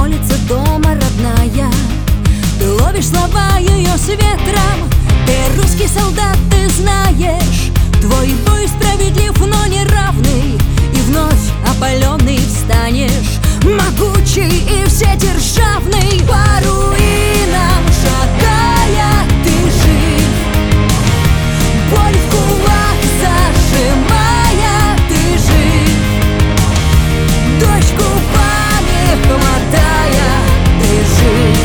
молится дома родная. Ты ловишь слова ее с ветром. Ты русский солдат, ты знаешь, твой бой справедлив, но неравный. И вновь опаленный встанешь, могучий и вседержавный. По руинам шагая, ты жив. Боль в кулак зажимая, ты жив. Дождь губами хватая, ты жив.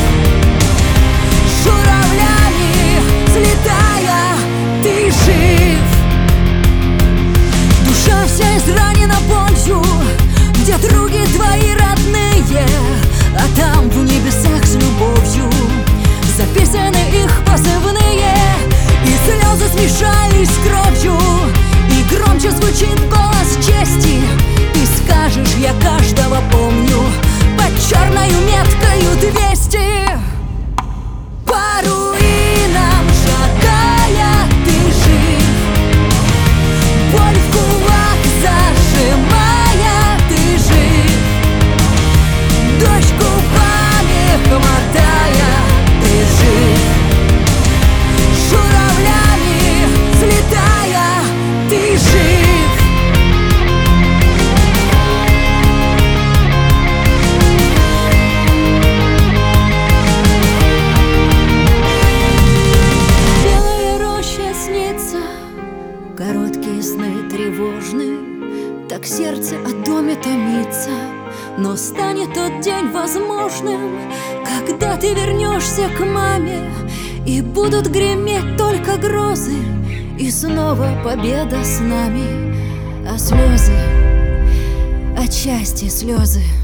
Журавлями взлетая, ты жив. Душа вся изранена болью, где други твои родные, а там в небесах с любовью записаны их позывные. И слезы смешались с кровью, и громче звучит голос чести. Ты скажешь: я каждого помню под черною меткою 200. По руинам шагая, ты жив. Боль в кулак зажимая, ты жив. Дождь губами хватая, ты жив. Журавлями взлетая, ты жив. Белая роща снится, короткие сны тревожны, так сердце о доме томится. Но станет тот день возможным, когда ты вернешься к маме, и будут греметь только грозы, и снова победа с нами. А слезы, от счастья слезы,